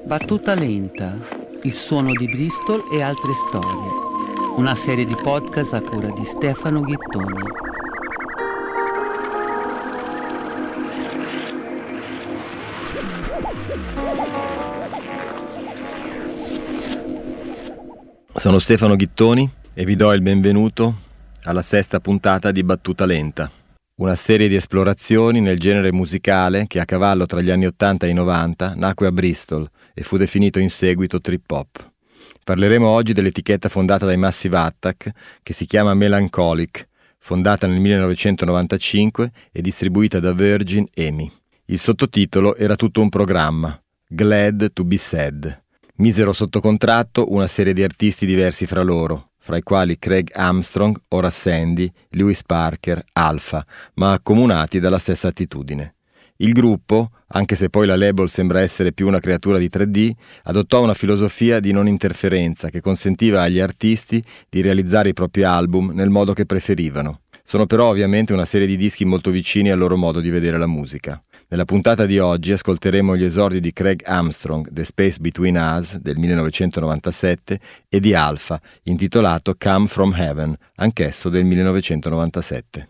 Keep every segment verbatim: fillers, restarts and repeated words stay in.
Battuta lenta, il suono di Bristol e altre storie. Una serie di podcast a cura di Stefano Ghittoni. Sono Stefano Ghittoni e vi do il benvenuto alla sesta puntata di Battuta lenta, una serie di esplorazioni nel genere musicale che a cavallo tra gli anni ottanta e i novanta nacque a Bristol e fu definito in seguito trip hop. Parleremo oggi dell'etichetta fondata dai Massive Attack che si chiama Melancholic, fondata nel millenovecentonovantacinque e distribuita da Virgin E M I. Il sottotitolo era tutto un programma, Glad to be Sad. Misero sotto contratto una serie di artisti diversi fra loro, fra i quali Craig Armstrong, Horace Sandy, Lewis Parker, Alpha, ma accomunati dalla stessa attitudine. Il gruppo, anche se poi la label sembra essere più una creatura di tre D, adottò una filosofia di non interferenza che consentiva agli artisti di realizzare i propri album nel modo che preferivano. Sono però ovviamente una serie di dischi molto vicini al loro modo di vedere la musica. Nella puntata di oggi ascolteremo gli esordi di Craig Armstrong, The Space Between Us, del millenovecentonovantasette, e di Alpha, intitolato Come From Heaven, anch'esso del millenovecentonovantasette.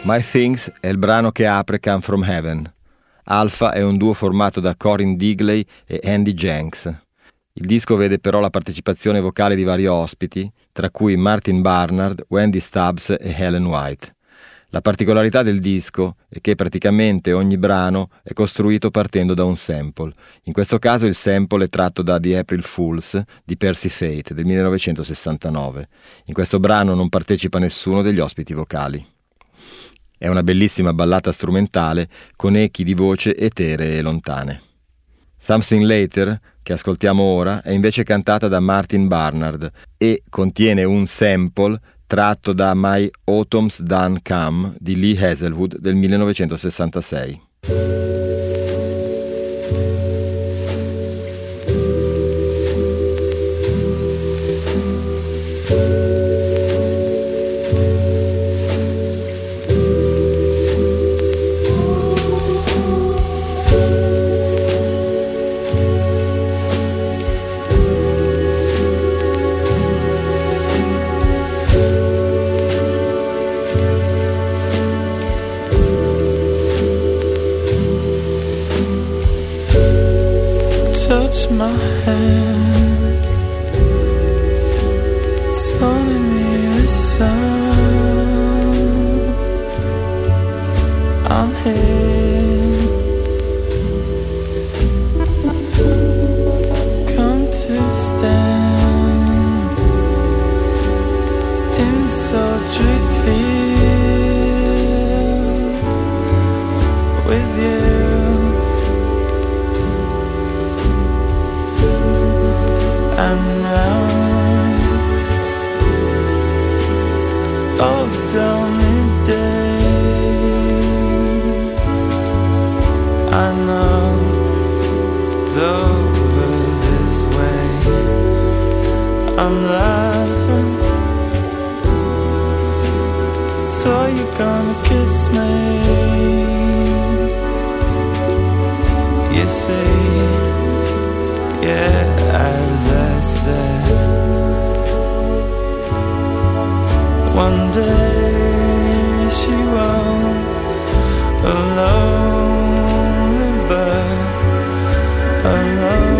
My Things è il brano che apre Come From Heaven. Alpha è un duo formato da Corinne Digley e Andy Jenks. Il disco vede però la partecipazione vocale di vari ospiti, tra cui Martin Barnard, Wendy Stubbs e Helen White. La particolarità del disco è che praticamente ogni brano è costruito partendo da un sample. In questo caso il sample è tratto da The April Fools di Percy Fate del millenovecentosessantanove. In questo brano non partecipa nessuno degli ospiti vocali. È una bellissima ballata strumentale con echi di voce eteree e lontane. Something Later, che ascoltiamo ora, è invece cantata da Martin Barnard e contiene un sample tratto da My Autumn's Done Come di Lee Hazelwood del millenovecentosessantasei. Touch my hand, telling me listen. I'm here, come to stand in sultry fields with you. And now, oh, dawning day, I know it's over this way. I'm laughing, so you're gonna kiss me. You say, yeah, as I said, one day she won't, a lonely bird, alone.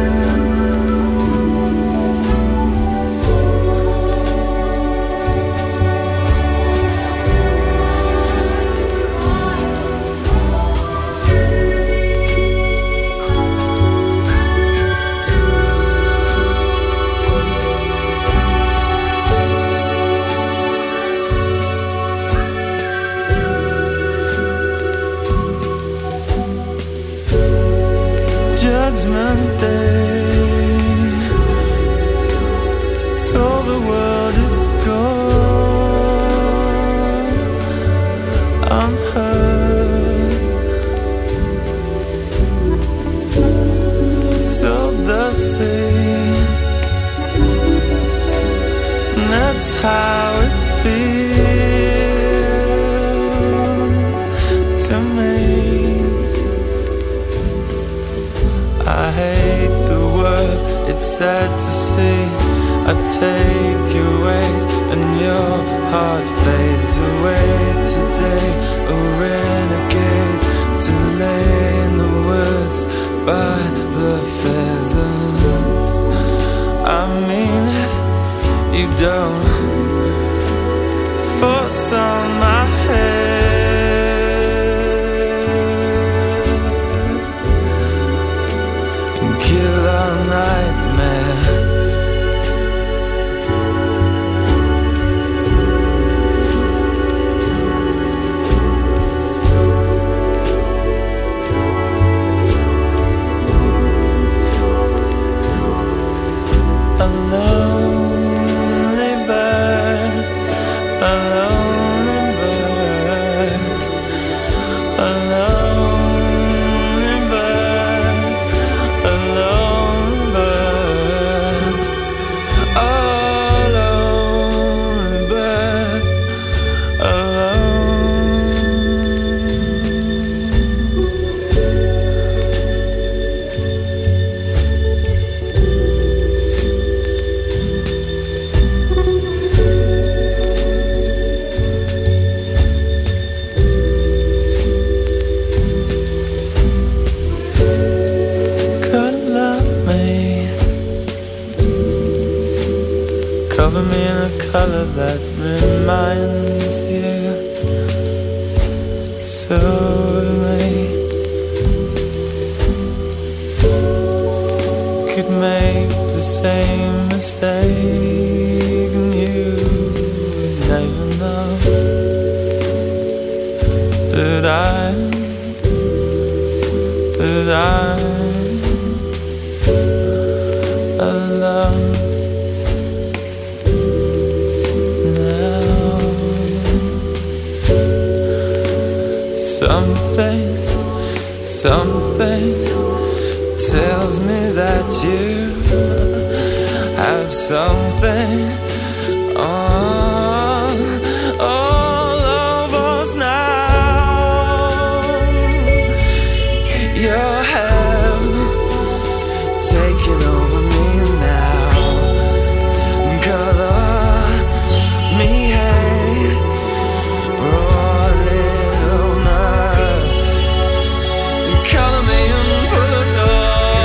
Judgment Day, so the world is gone. I'm hurt, so the sea, and that's how it feels to me. I hate the world, it's sad to see. I take your weight and your heart fades away today. A renegade to lay in the woods by the pheasants. I mean it, you don't force on my head. Kill our nightmare. Cover me in a color that reminds you so of me. Could make the same mistake and you would never know that I'm, that I'm alone now. Something, something tells me that you have something on all of us now. You have taken over me now. Color me hate or little mud. Color me and put us on.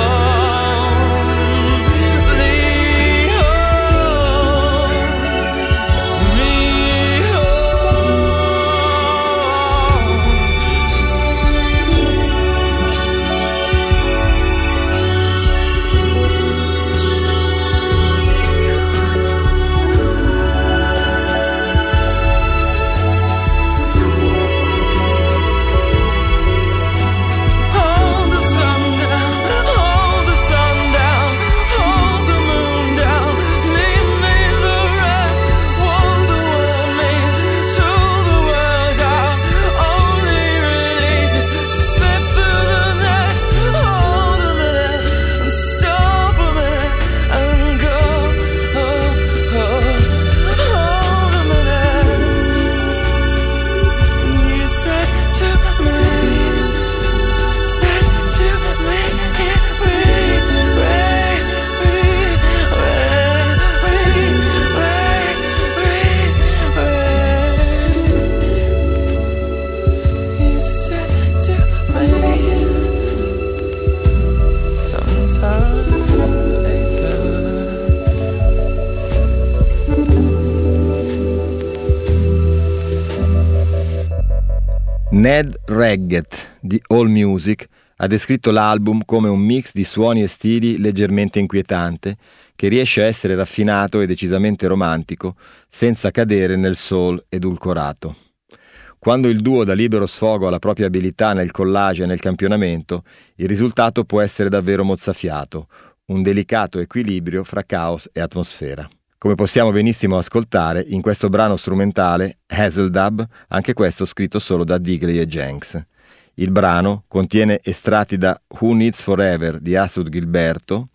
Ned Raggett di AllMusic ha descritto l'album come un mix di suoni e stili leggermente inquietante che riesce a essere raffinato e decisamente romantico senza cadere nel soul edulcorato. Quando il duo dà libero sfogo alla propria abilità nel collage e nel campionamento, il risultato può essere davvero mozzafiato, un delicato equilibrio fra caos e atmosfera. Come possiamo benissimo ascoltare in questo brano strumentale Hazeldub, anche questo scritto solo da Digley e Jenks. Il brano contiene estratti da Who Needs Forever di Astrud Gilberto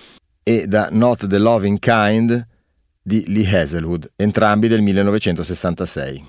e da Not the Loving Kind di Lee Hazlewood, entrambi del millenovecentosessantasei.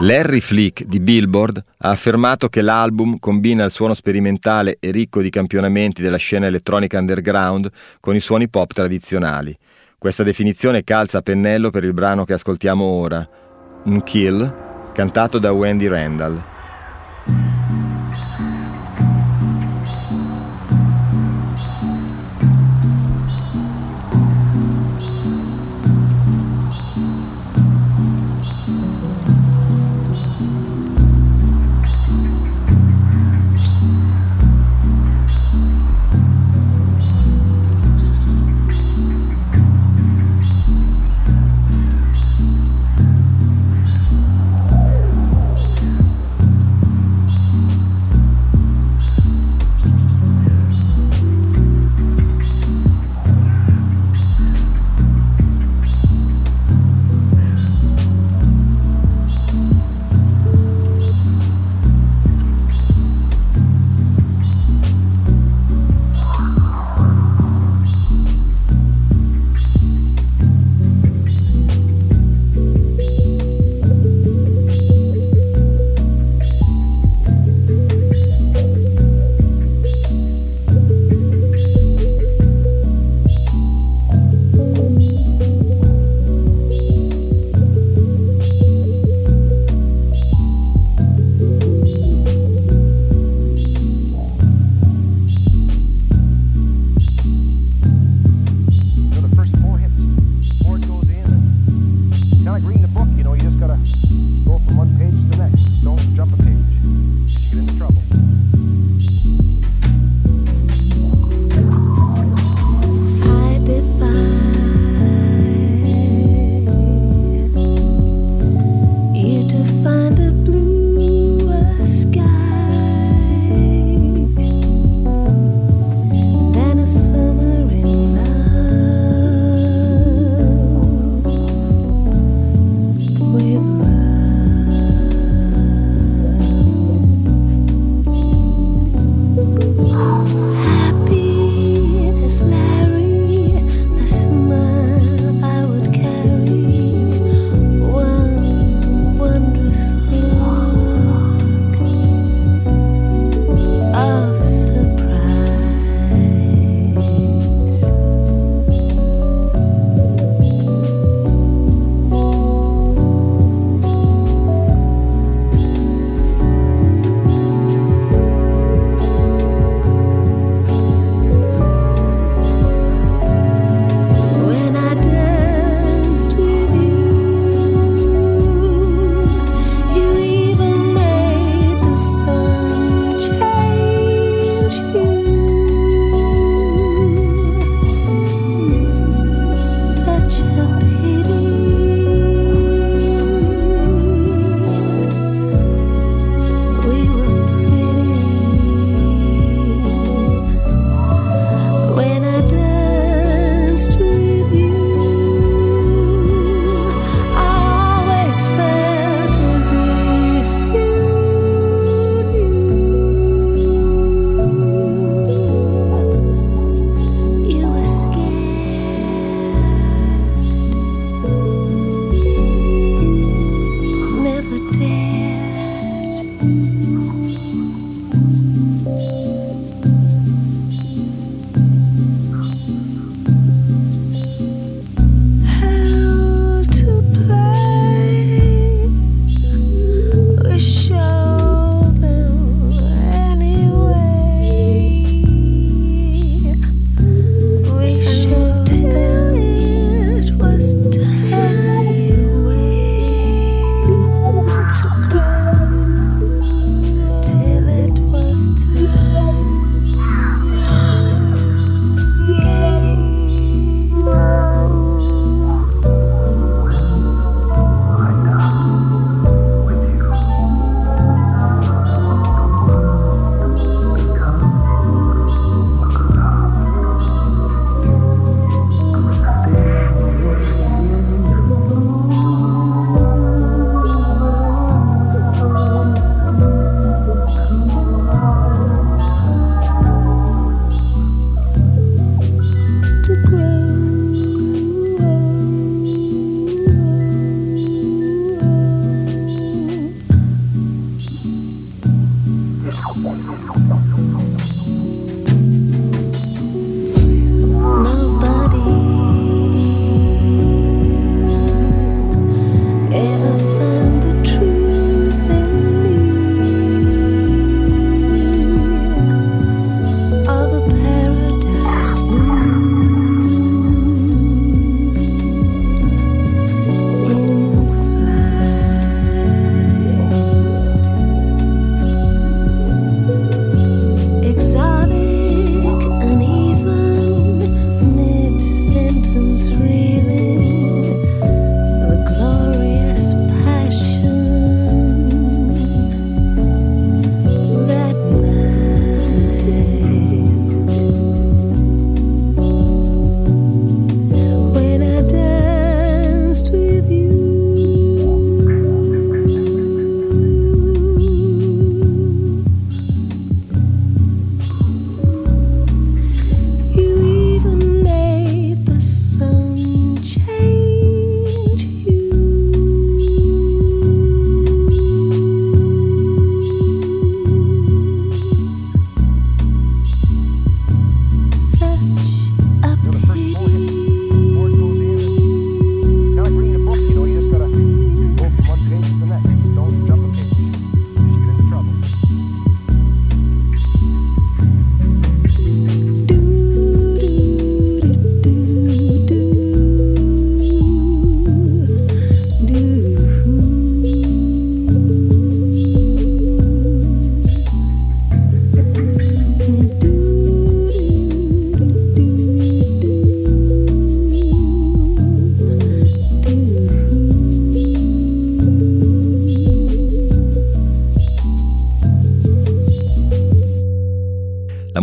Larry Flick di Billboard ha affermato che l'album combina il suono sperimentale e ricco di campionamenti della scena elettronica underground con i suoni pop tradizionali. Questa definizione calza a pennello per il brano che ascoltiamo ora, N'Kill, cantato da Wendy Randall. With love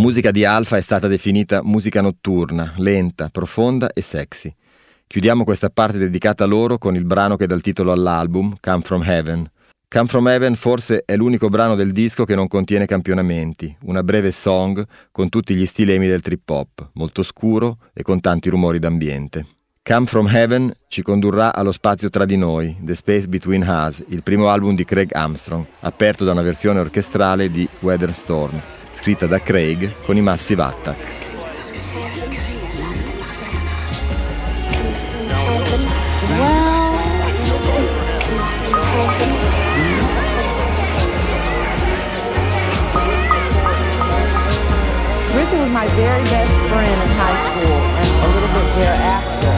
musica di Alpha è stata definita musica notturna, lenta, profonda e sexy. Chiudiamo questa parte dedicata a loro con il brano che dà il titolo all'album, Come From Heaven. Come From Heaven forse è l'unico brano del disco che non contiene campionamenti, una breve song con tutti gli stilemi del trip hop, molto scuro e con tanti rumori d'ambiente. Come From Heaven ci condurrà allo spazio tra di noi, The Space Between Us, il primo album di Craig Armstrong, aperto da una versione orchestrale di Weather Storm, scritta da Craig con i Massive Attack. Richard was my very best friend in high school and a little bit thereafter.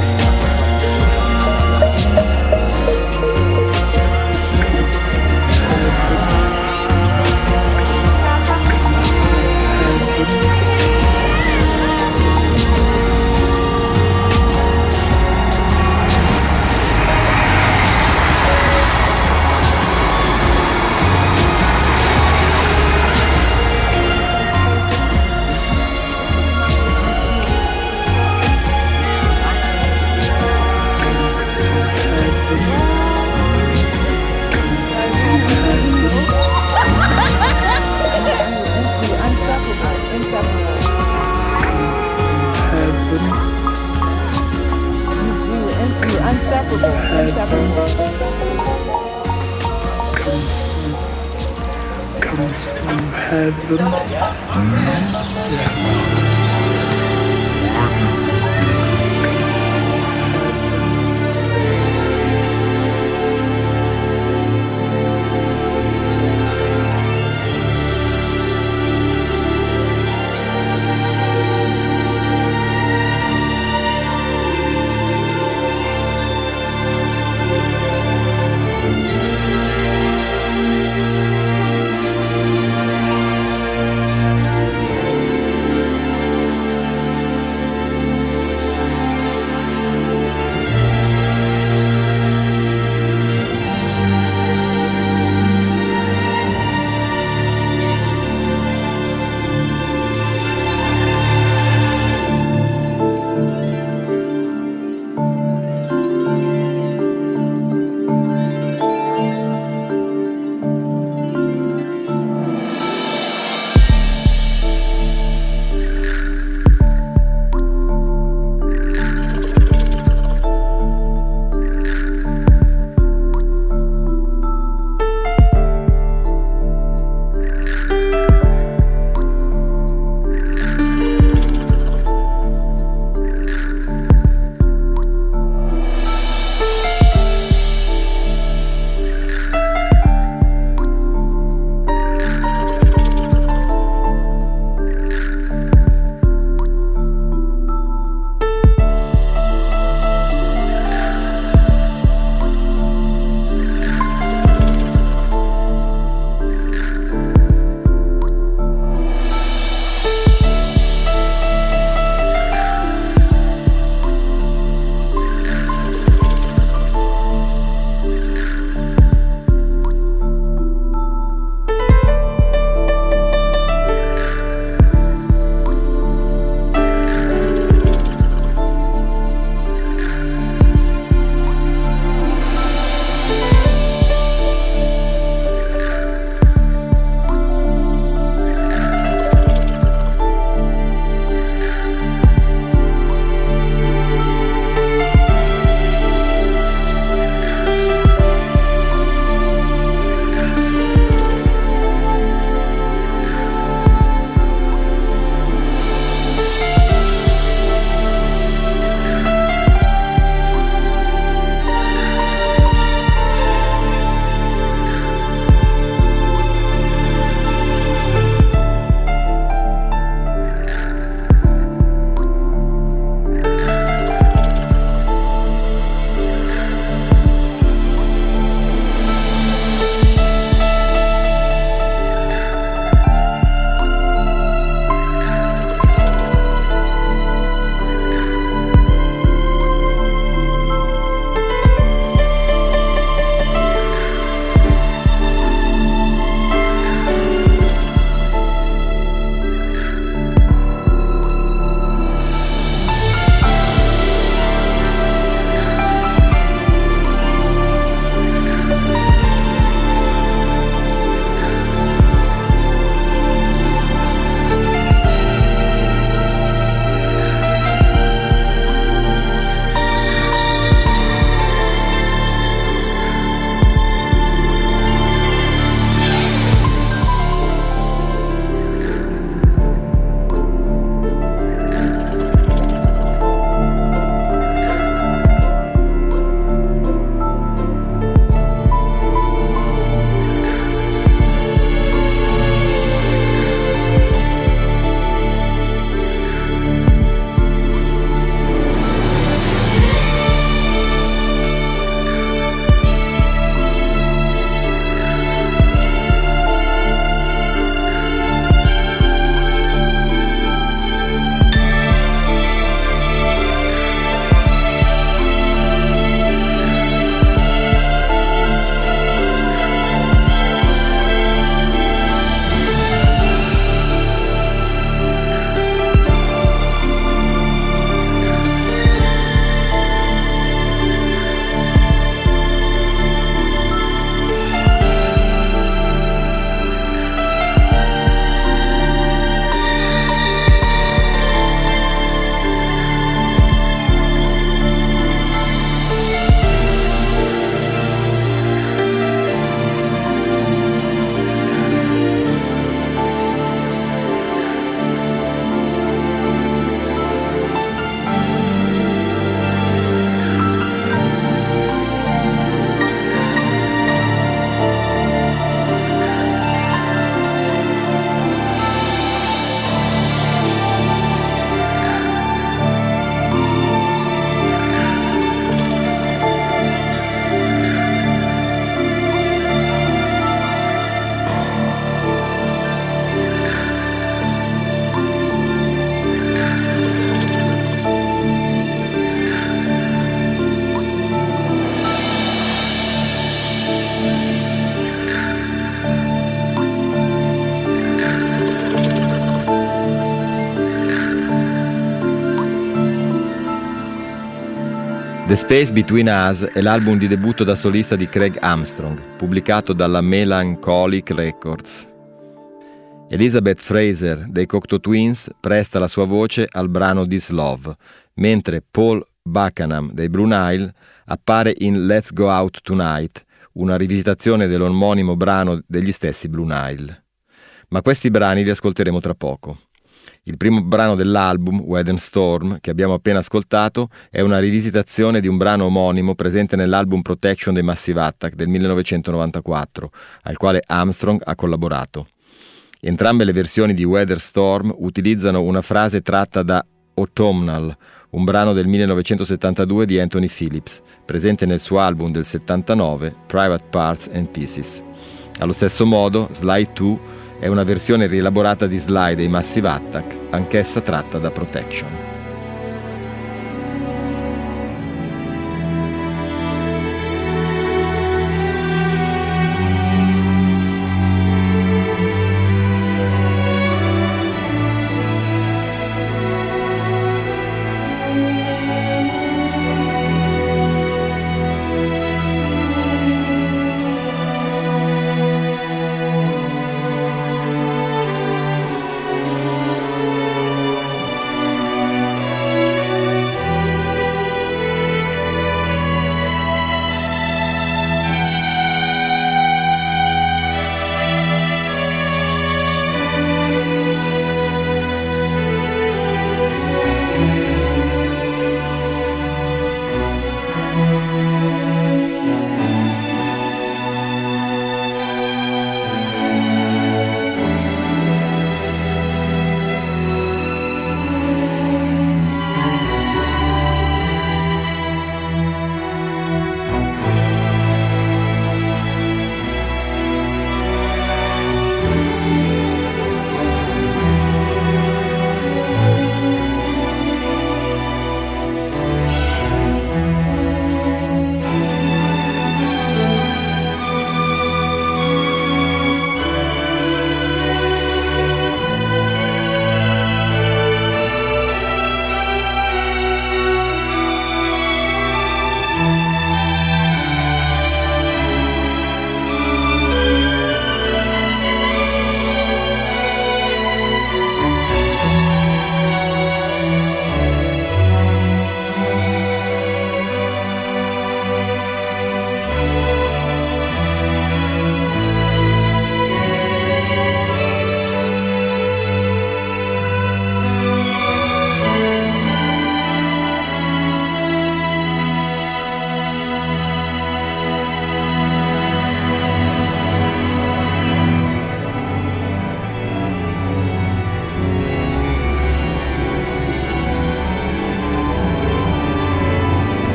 The Space Between Us è l'album di debutto da solista di Craig Armstrong, pubblicato dalla Melancholic Records. Elizabeth Fraser dei Cocteau Twins presta la sua voce al brano This Love, mentre Paul Buchanan dei Blue Nile appare in Let's Go Out Tonight, una rivisitazione dell'omonimo brano degli stessi Blue Nile. Ma questi brani li ascolteremo tra poco. Il primo brano dell'album, Weather Storm, che abbiamo appena ascoltato, è una rivisitazione di un brano omonimo presente nell'album Protection dei Massive Attack del millenovecentonovantaquattro, al quale Armstrong ha collaborato. Entrambe le versioni di Weather Storm utilizzano una frase tratta da Autumnal, un brano del millenovecentosettantadue di Anthony Phillips, presente nel suo album del settantanove, Private Parts and Pieces. Allo stesso modo, Slide due è una versione rielaborata di Slide dei Massive Attack, anch'essa tratta da Protection.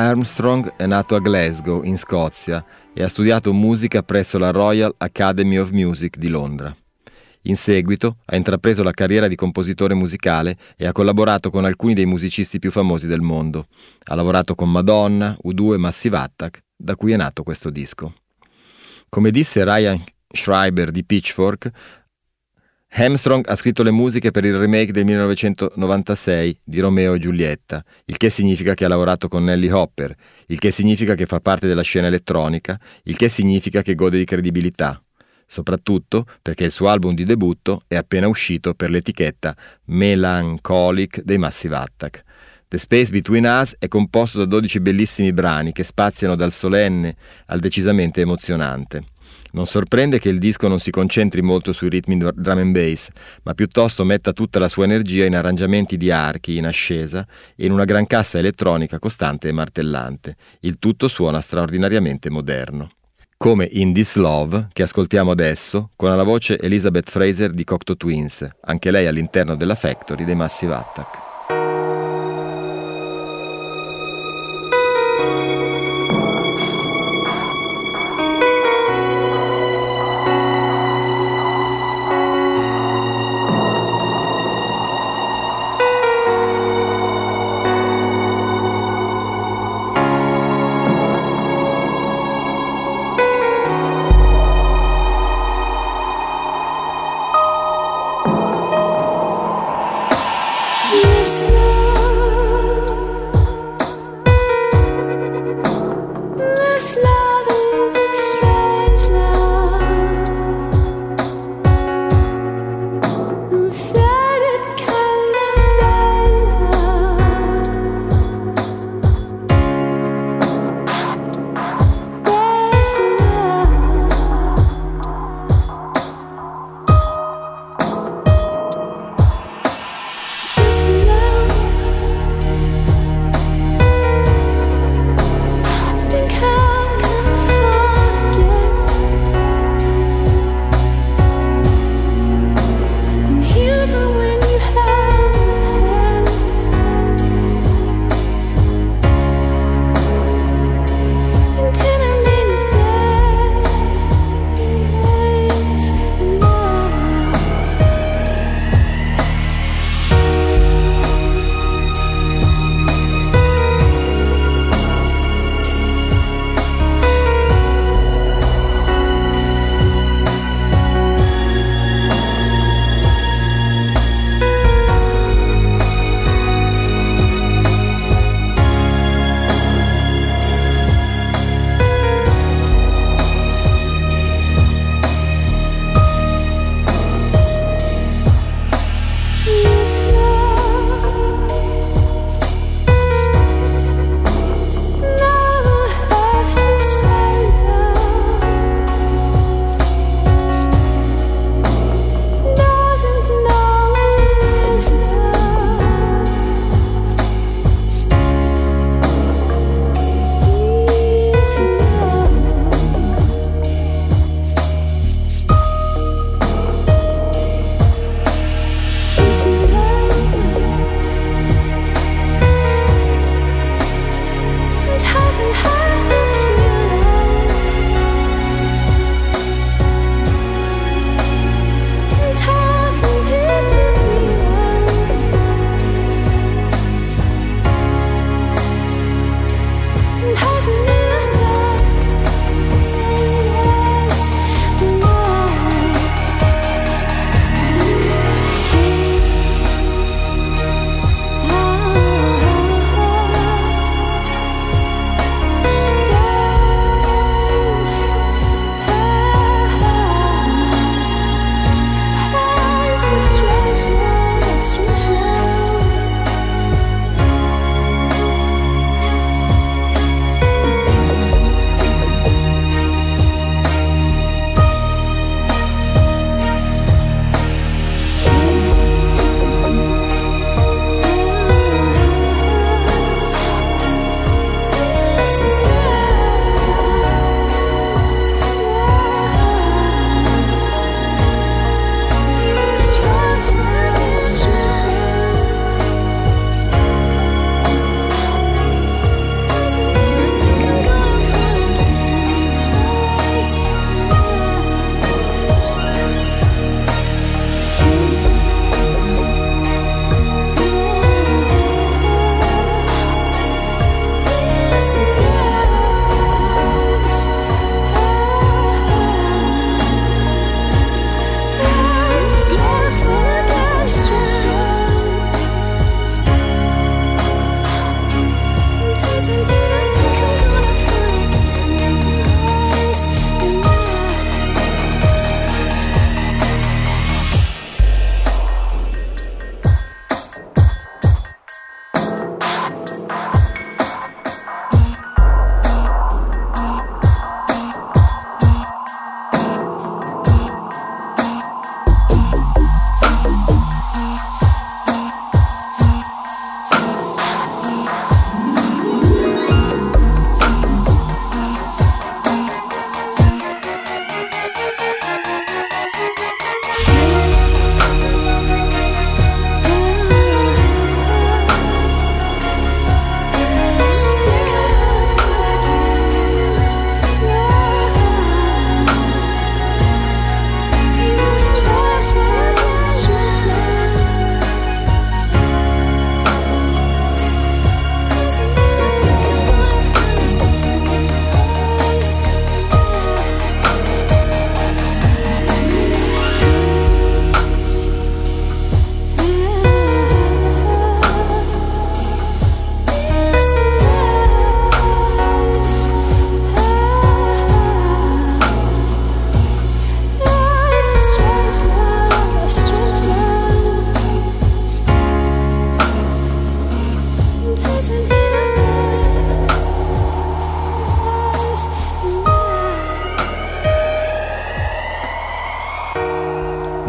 Armstrong è nato a Glasgow, in Scozia, e ha studiato musica presso la Royal Academy of Music di Londra. In seguito ha intrapreso la carriera di compositore musicale e ha collaborato con alcuni dei musicisti più famosi del mondo. Ha lavorato con Madonna, U due e Massive Attack, da cui è nato questo disco. Come disse Ryan Schreiber di Pitchfork, Armstrong ha scritto le musiche per il remake del millenovecentonovantasei di Romeo e Giulietta, il che significa che ha lavorato con Nellie Hopper, il che significa che fa parte della scena elettronica, il che significa che gode di credibilità, soprattutto perché il suo album di debutto è appena uscito per l'etichetta Melancholic dei Massive Attack. The Space Between Us è composto da dodici bellissimi brani che spaziano dal solenne al decisamente emozionante. Non sorprende che il disco non si concentri molto sui ritmi drum and bass, ma piuttosto metta tutta la sua energia in arrangiamenti di archi in ascesa e in una gran cassa elettronica costante e martellante. Il tutto suona straordinariamente moderno. Come in This Love, che ascoltiamo adesso, con alla voce Elizabeth Fraser di Cocteau Twins, anche lei all'interno della Factory dei Massive Attack. Yeah.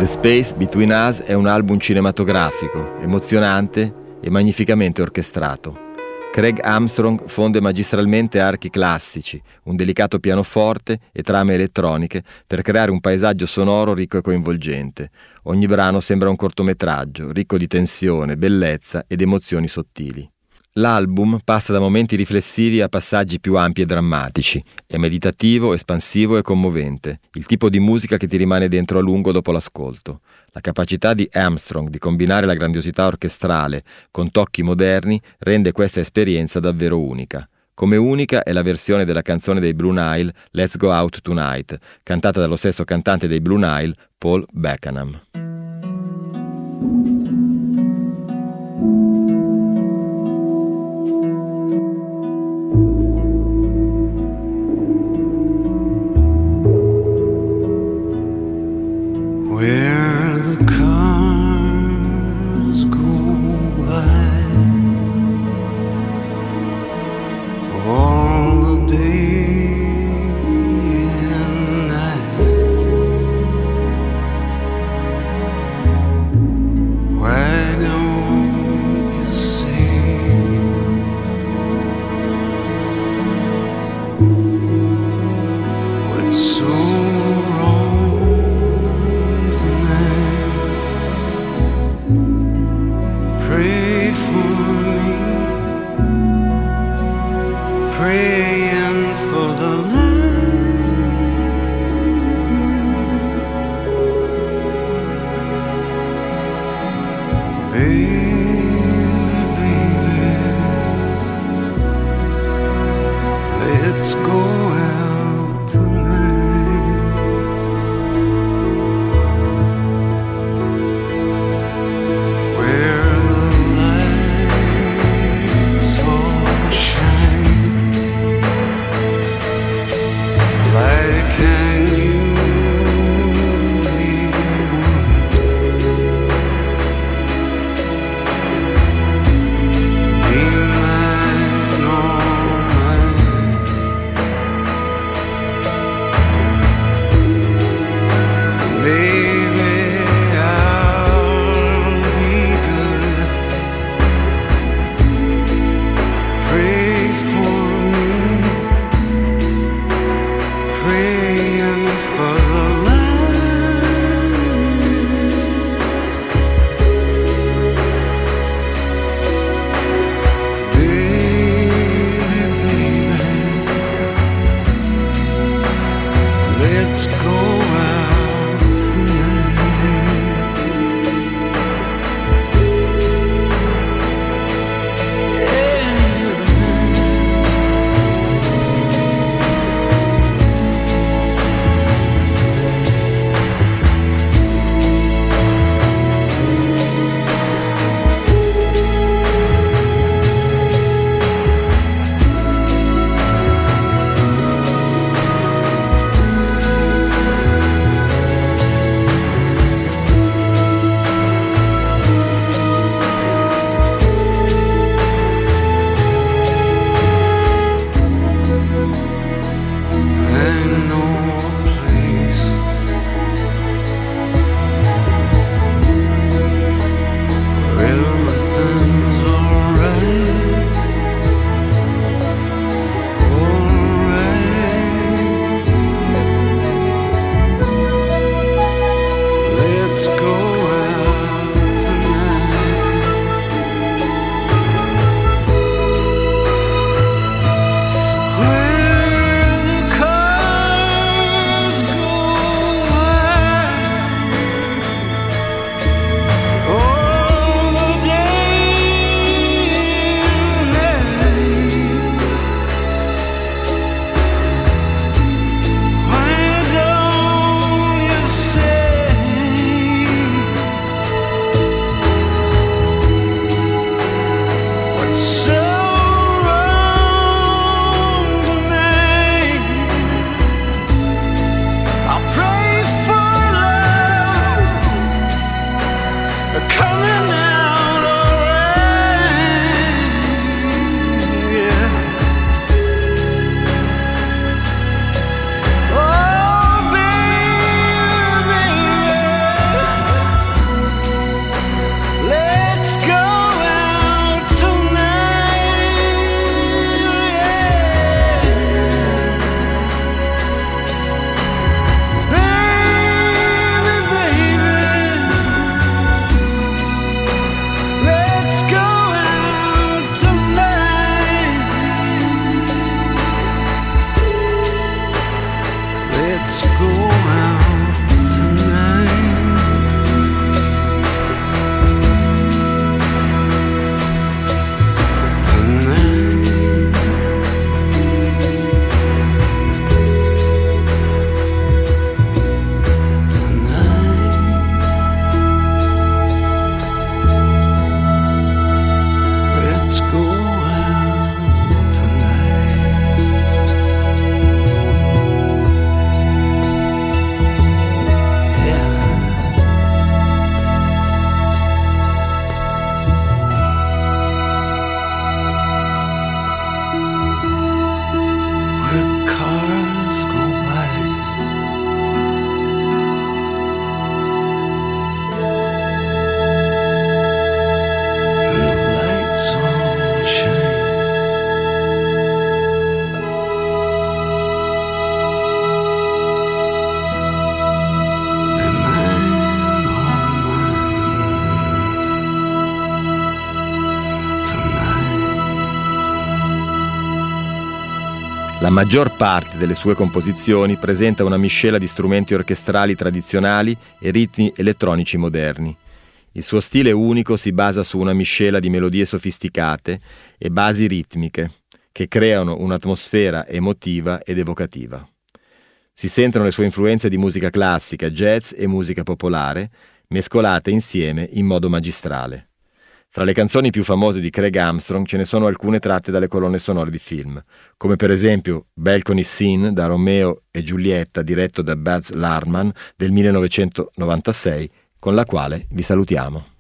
The Space Between Us è un album cinematografico, emozionante e magnificamente orchestrato. Craig Armstrong fonde magistralmente archi classici, un delicato pianoforte e trame elettroniche per creare un paesaggio sonoro ricco e coinvolgente. Ogni brano sembra un cortometraggio, ricco di tensione, bellezza ed emozioni sottili. L'album passa da momenti riflessivi a passaggi più ampi e drammatici. È meditativo, espansivo e commovente, il tipo di musica che ti rimane dentro a lungo dopo l'ascolto. La capacità di Armstrong di combinare la grandiosità orchestrale con tocchi moderni rende questa esperienza davvero unica. Come unica è la versione della canzone dei Blue Nile Let's Go Out Tonight, cantata dallo stesso cantante dei Blue Nile, Paul Beckenham. Where the cars go by all the day and night, why don't you see what's so wrong? Pray for me, praying for the light. Baby, baby, let's go out tonight. Where La maggior parte delle sue composizioni presenta una miscela di strumenti orchestrali tradizionali e ritmi elettronici moderni. Il suo stile unico si basa su una miscela di melodie sofisticate e basi ritmiche che creano un'atmosfera emotiva ed evocativa. Si sentono le sue influenze di musica classica, jazz e musica popolare, mescolate insieme in modo magistrale. Fra le canzoni più famose di Craig Armstrong ce ne sono alcune tratte dalle colonne sonore di film, come per esempio Balcony Scene da Romeo e Giulietta diretto da Baz Luhrmann del millenovecentonovantasei, con la quale vi salutiamo.